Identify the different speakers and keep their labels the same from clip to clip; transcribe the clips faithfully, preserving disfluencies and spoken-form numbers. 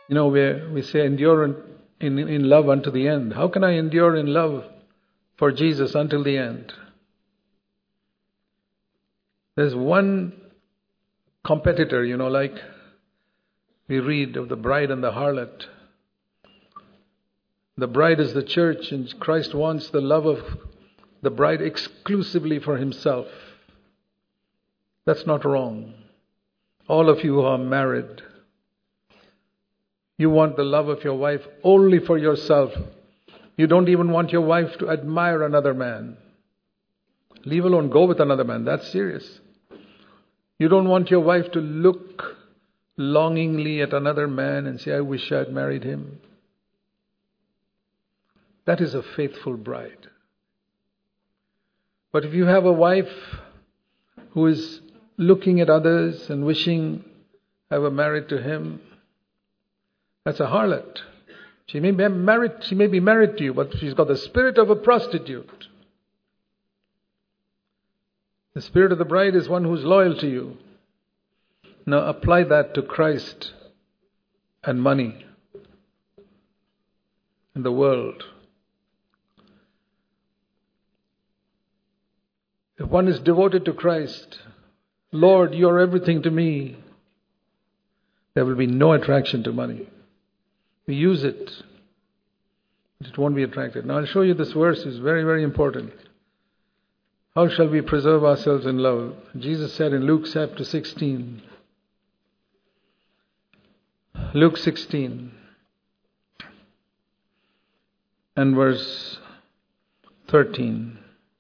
Speaker 1: You know, we we say endure in, in, in love unto the end. How can I endure in love for Jesus until the end? There's one competitor, you know, like we read of the bride and the harlot. The bride is the church, and Christ wants the love of the bride exclusively for himself. That's not wrong. All of you who are married, you want the love of your wife only for yourself. You don't even want your wife to admire another man. Leave alone, go with another man. That's serious. You don't want your wife to look longingly at another man and say, I wish I had married him. That is a faithful bride. But if you have a wife who is looking at others and wishing I were married to him, that's a harlot. She may be married, she may be married to you, but she's got the spirit of a prostitute. The spirit of the bride is one who's loyal to you. Now apply that to Christ and money and the world. If one is devoted to Christ, Lord, you're everything to me, there will be no attraction to money. We use it, but it won't be attracted. Now I'll show you this verse. It's very, very important. How shall we preserve ourselves in love? Jesus said in Luke chapter sixteen. Luke sixteen and verse thirteen.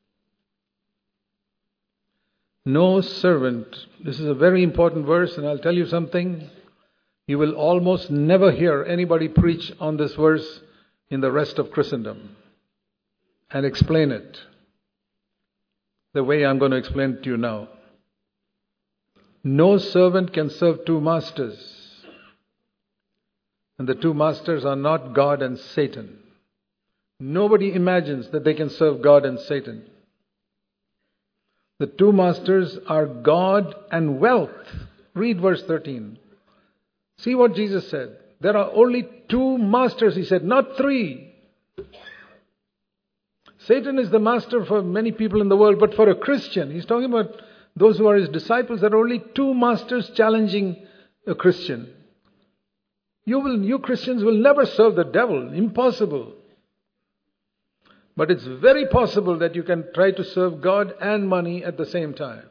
Speaker 1: No servant, this is a very important verse, and I'll tell you something. You will almost never hear anybody preach on this verse in the rest of Christendom and explain it the way I'm going to explain it to you now. No servant can serve two masters. And the two masters are not God and Satan. Nobody imagines that they can serve God and Satan. The two masters are God and wealth. Read verse thirteen. See what Jesus said. There are only two masters, he said, not three. Satan is the master for many people in the world, but for a Christian, he's talking about those who are his disciples, there are only two masters challenging a Christian. You will, you Christians will never serve the devil. Impossible. But it's very possible that you can try to serve God and money at the same time.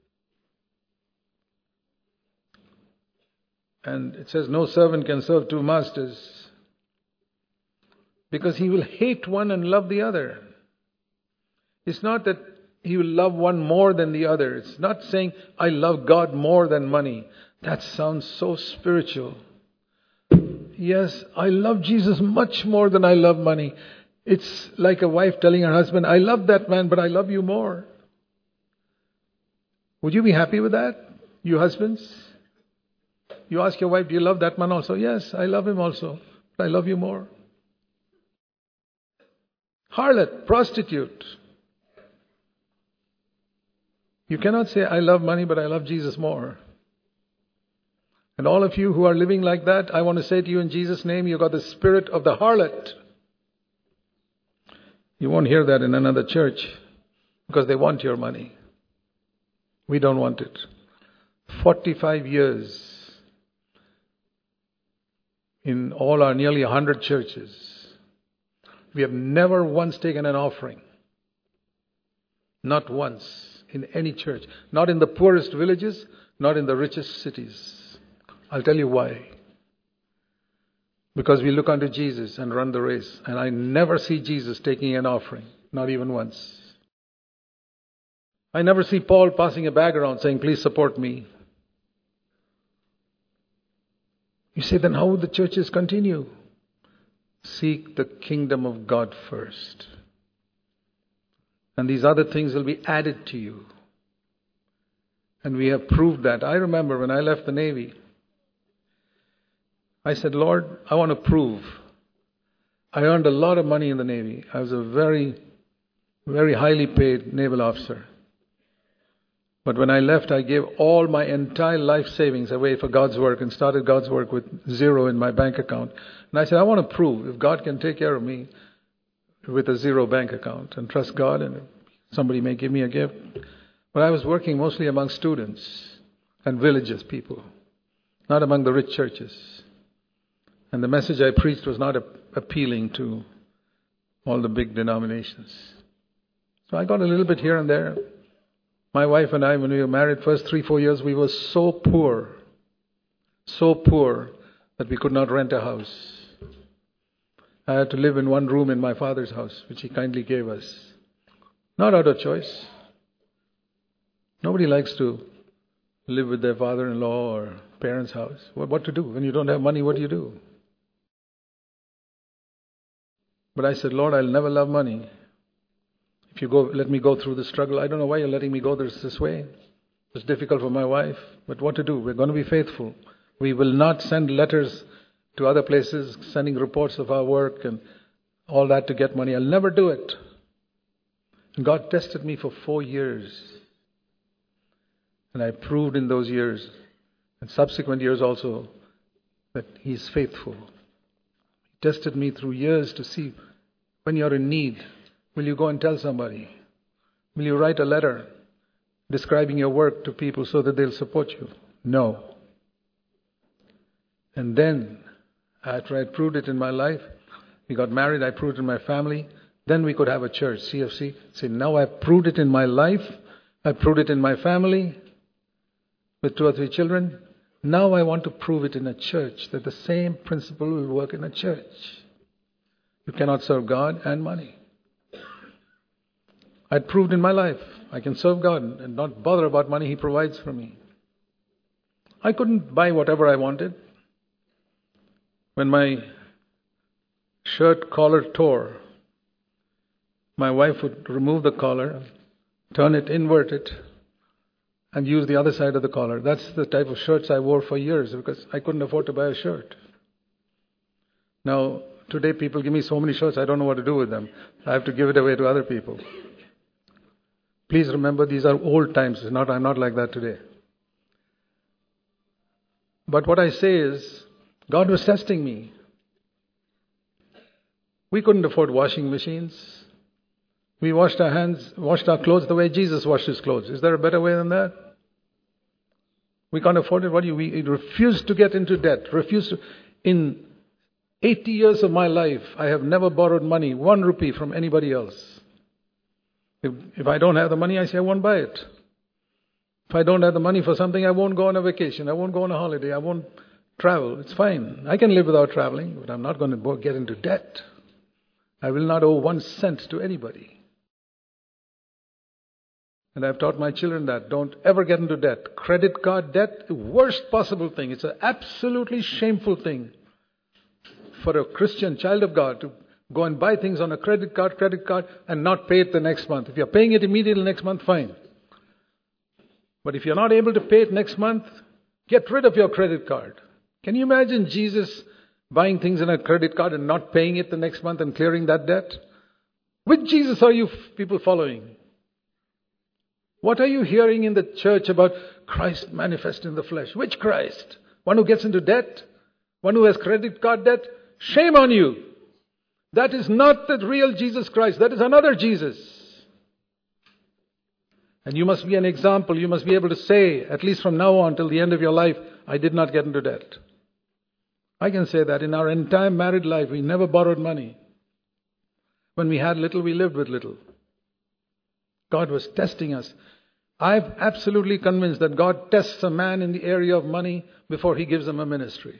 Speaker 1: And it says no servant can serve two masters because he will hate one and love the other. It's not that he will love one more than the other. It's not saying I love God more than money. That sounds so spiritual. Yes, I love Jesus much more than I love money. It's like a wife telling her husband, I love that man, but I love you more. Would you be happy with that, you husbands? You ask your wife, do you love that man also? Yes, I love him also, but I love you more. Harlot, prostitute. You cannot say, I love money, but I love Jesus more. And all of you who are living like that, I want to say to you in Jesus' name, you've got the spirit of the harlot. You won't hear that in another church because they want your money. We don't want it. forty-five years in all our nearly one hundred churches, we have never once taken an offering. Not once in any church. Not in the poorest villages, not in the richest cities. I'll tell you why. Because we look unto Jesus and run the race. And I never see Jesus taking an offering. Not even once. I never see Paul passing a bag around saying, please support me. You say, then how would the churches continue? Seek the kingdom of God first. And these other things will be added to you. And we have proved that. I remember when I left the Navy, I said, Lord, I want to prove. I earned a lot of money in the Navy. I was a very, very highly paid naval officer. But when I left, I gave all my entire life savings away for God's work and started God's work with zero in my bank account. And I said, I want to prove if God can take care of me with a zero bank account and trust God, and somebody may give me a gift. But I was working mostly among students and religious people, not among the rich churches. And the message I preached was not a- appealing to all the big denominations. So I got a little bit here and there. My wife and I, when we were married, first three, four years, we were so poor, so poor that we could not rent a house. I had to live in one room in my father's house, which he kindly gave us. Not out of choice. Nobody likes to live with their father-in-law or parents' house. What, what to do? When you don't have money, what do you do? But I said, Lord, I'll never love money. If you go, let me go through the struggle. I don't know why you're letting me go this, this way. It's difficult for my wife. But what to do? We're going to be faithful. We will not send letters to other places, sending reports of our work and all that to get money. I'll never do it. And God tested me for four years. And I proved in those years, and subsequent years also, that He's faithful. He tested me through years to see when you're in need, will you go and tell somebody? Will you write a letter describing your work to people so that they'll support you? No. And then, after I proved it in my life, we got married, I proved it in my family, then we could have a church, C F C. Say, now I've proved it in my life, I've proved it in my family, with two or three children. Now I want to prove it in a church, that the same principle will work in a church. You cannot serve God and money. I'd proved in my life, I can serve God and not bother about money. He provides for me. I couldn't buy whatever I wanted. When my shirt collar tore, my wife would remove the collar, turn it, invert it, and use the other side of the collar. That's the type of shirts I wore for years because I couldn't afford to buy a shirt. Now, today people give me so many shirts, I don't know what to do with them. I have to give it away to other people. Please remember, these are old times. It's not, I'm not like that today. But what I say is, God was testing me. We couldn't afford washing machines. We washed our hands, washed our clothes the way Jesus washed His clothes. Is there a better way than that? We can't afford it. What do you? We refused to get into debt. Refused to. In eighty years of my life, I have never borrowed money, one rupee from anybody else. If, if I don't have the money, I say I won't buy it. If I don't have the money for something, I won't go on a vacation. I won't go on a holiday. I won't travel. It's fine. I can live without traveling, but I'm not going to get into debt. I will not owe one cent to anybody. And I've taught my children that. Don't ever get into debt. Credit card debt, the worst possible thing. It's an absolutely shameful thing for a Christian child of God to go and buy things on a credit card, credit card, and not pay it the next month. If you're paying it immediately next month, fine. But if you're not able to pay it next month, get rid of your credit card. Can you imagine Jesus buying things in a credit card and not paying it the next month and clearing that debt? Which Jesus are you people following? What are you hearing in the church about Christ manifest in the flesh? Which Christ? One who gets into debt? One who has credit card debt? Shame on you! That is not the real Jesus Christ. That is another Jesus. And you must be an example. You must be able to say, at least from now on till the end of your life, I did not get into debt. I can say that in our entire married life, we never borrowed money. When we had little, we lived with little. God was testing us. I'm absolutely convinced that God tests a man in the area of money before He gives him a ministry.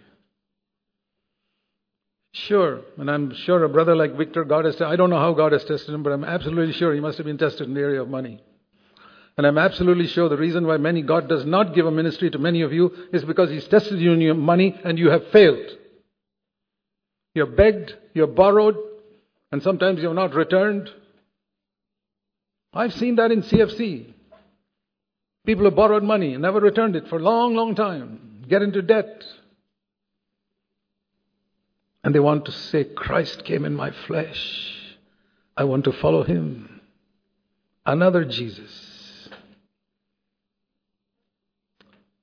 Speaker 1: Sure, and I'm sure a brother like Victor, God has, I don't know how God has tested him, but I'm absolutely sure he must have been tested in the area of money. And I'm absolutely sure the reason why many God does not give a ministry to many of you is because He's tested you in your money and you have failed. You're begged, you're borrowed, and sometimes you're not returned. I've seen that in C F C. People have borrowed money and never returned it for a long, long time. Get into debt. And they want to say, Christ came in my flesh. I want to follow Him. Another Jesus.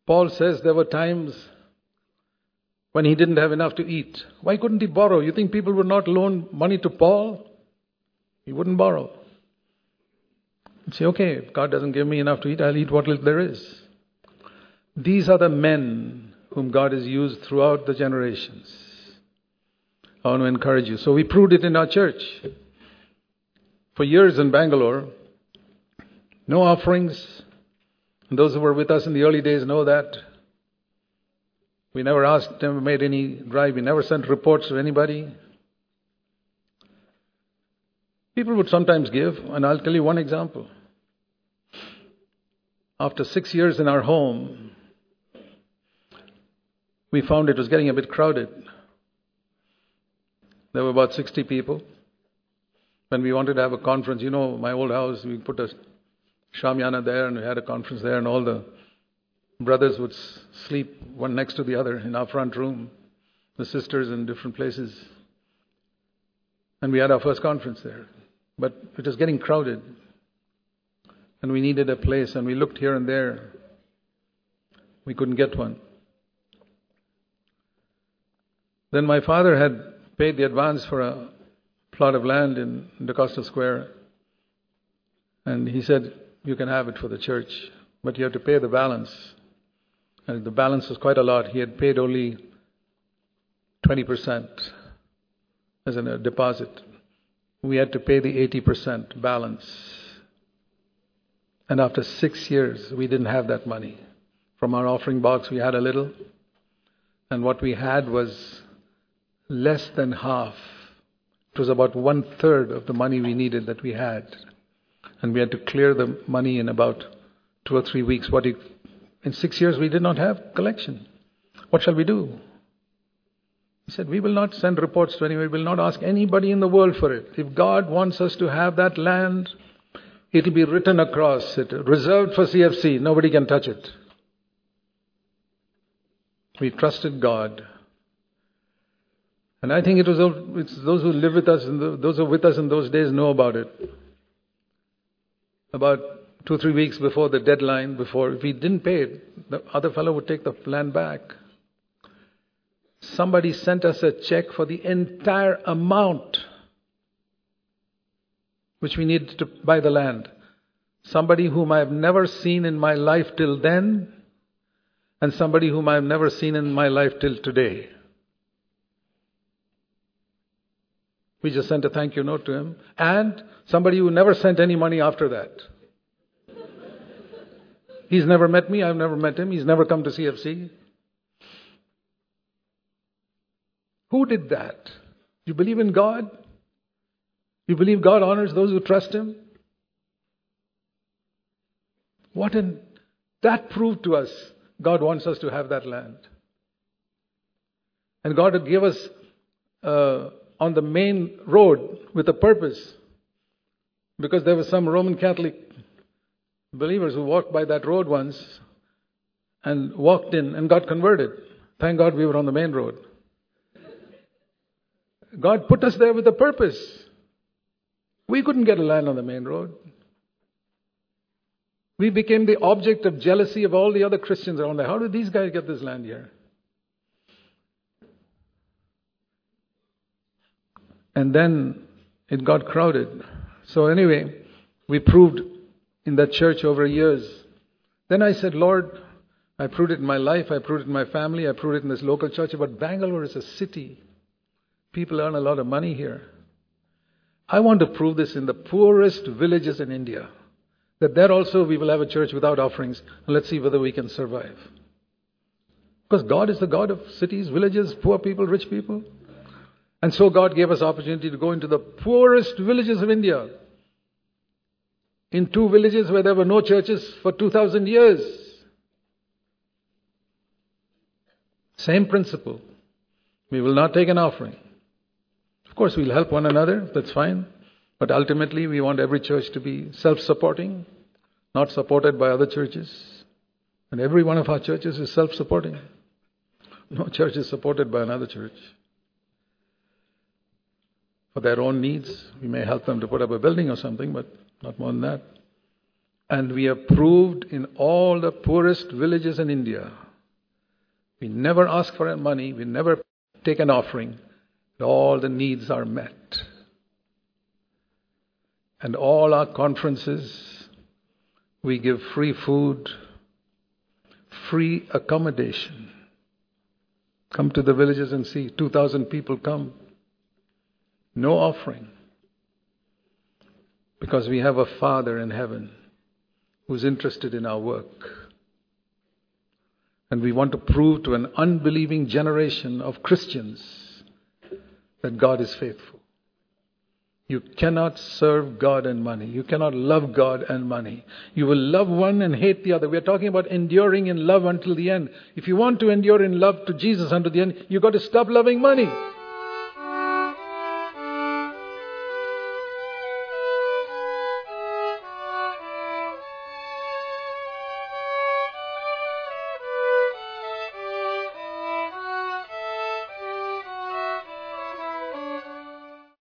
Speaker 1: Paul says there were times when he didn't have enough to eat. Why couldn't he borrow? You think people would not loan money to Paul? He wouldn't borrow. He'd say, okay, if God doesn't give me enough to eat, I'll eat what there is. These are the men whom God has used throughout the generations. I want to encourage you. So we proved it in our church. For years in Bangalore, no offerings. And those who were with us in the early days know that. We never asked, never made any drive. We never sent reports to anybody. People would sometimes give, and I'll tell you one example. After six years in our home, we found it was getting a bit crowded. There were about sixty people. When we wanted to have a conference, you know, my old house, we put a shamyana there and we had a conference there, and all the brothers would sleep one next to the other in our front room, the sisters in different places. And we had our first conference there. But it was getting crowded. And we needed a place, and we looked here and there. We couldn't get one. Then my father had paid the advance for a plot of land in DaCosta Square. And he said, you can have it for the church, but you have to pay the balance. And the balance was quite a lot. He had paid only twenty percent as a deposit. We had to pay the eighty percent balance. And after six years, we didn't have that money. From our offering box, we had a little. And what we had was less than half. It was about one third of the money we needed that we had. And we had to clear the money in about two or three weeks. What? In six years, we did not have collection. What shall we do? He said, we will not send reports to anyone. We will not ask anybody in the world for it. If God wants us to have that land, it will be written across it, reserved for C F C. Nobody can touch it. We trusted God. And I think it was it's those who live with us, and those who were with us in those days know about it. About two, three weeks before the deadline, before, if we didn't pay it, the other fellow would take the land back. Somebody sent us a check for the entire amount which we needed to buy the land. Somebody whom I have never seen in my life till then, and somebody whom I have never seen in my life till today. We just sent a thank you note to him. And somebody who never sent any money after that. He's never met me. I've never met him. He's never come to C F C. Who did that? You believe in God? You believe God honors those who trust Him? What in that proved to us, God wants us to have that land. And God would give us uh, on the main road with a purpose. Because there were some Roman Catholic believers who walked by that road once and walked in and got converted. Thank God we were on the main road. God put us there with a purpose. We couldn't get a land on the main road. We became the object of jealousy of all the other Christians around there. How did these guys get this land here? And then it got crowded. So anyway, we proved in that church over years. Then I said, Lord, I proved it in my life, I proved it in my family, I proved it in this local church, but Bangalore is a city. People earn a lot of money here. I want to prove this in the poorest villages in India. That there also we will have a church without offerings. And let's see whether we can survive. Because God is the God of cities, villages, poor people, rich people. And so God gave us opportunity to go into the poorest villages of India. In two villages where there were no churches for two thousand years. Same principle. We will not take an offering. Of course, we'll help one another. That's fine. But ultimately, we want every church to be self-supporting, not supported by other churches. And every one of our churches is self-supporting. No church is supported by another church. For their own needs, we may help them to put up a building or something, but not more than that. And we have proved in all the poorest villages in India, we never ask for money, we never take an offering. All the needs are met. And all our conferences, we give free food, free accommodation. Come to the villages and see, two thousand people come. No offering. Because we have a Father in heaven who's interested in our work. And we want to prove to an unbelieving generation of Christians that God is faithful. You cannot serve God and money. You cannot love God and money. You will love one and hate the other. We are talking about enduring in love until the end. If you want to endure in love to Jesus unto the end, you've got to stop loving money.